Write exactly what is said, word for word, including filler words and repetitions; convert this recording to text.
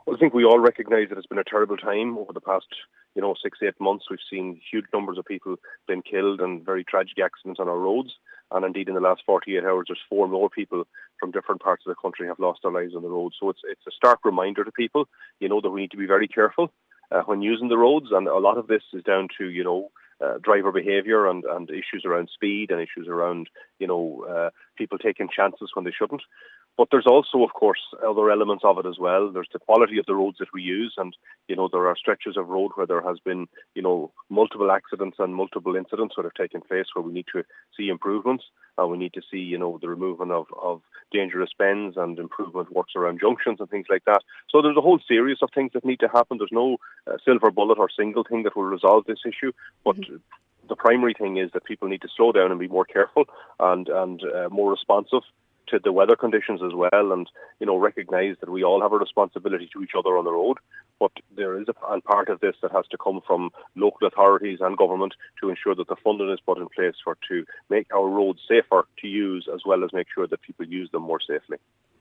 Well, I think we all recognise that it's been a terrible time over the past, you know, six, eight months. We've seen huge numbers of people being killed and very tragic accidents on our roads. And indeed, in the last forty-eight hours, there's four more people from different parts of the country have lost their lives on the road. So it's it's a stark reminder to people, you know, that we need to be very careful uh, when using the roads. And a lot of this is down to, you know, uh, driver behaviour and, and issues around speed and issues around, you know, uh, people taking chances when they shouldn't. But there's also, of course, other elements of it as well. There's the quality of the roads that we use. And, you know, there are stretches of road where there has been, you know, multiple accidents and multiple incidents that have taken place where we need to see improvements. And we need to see, you know, the removal of, of dangerous bends and improvement works around junctions and things like that. So there's a whole series of things that need to happen. There's no uh, silver bullet or single thing that will resolve this issue. But mm-hmm. the primary thing is that people need to slow down and be more careful and, and uh, more responsive to the weather conditions as well, and, you know, recognise that we all have a responsibility to each other on the road. But there is a part of this that has to come from local authorities and government to ensure that the funding is put in place for to make our roads safer to use, as well as make sure that people use them more safely.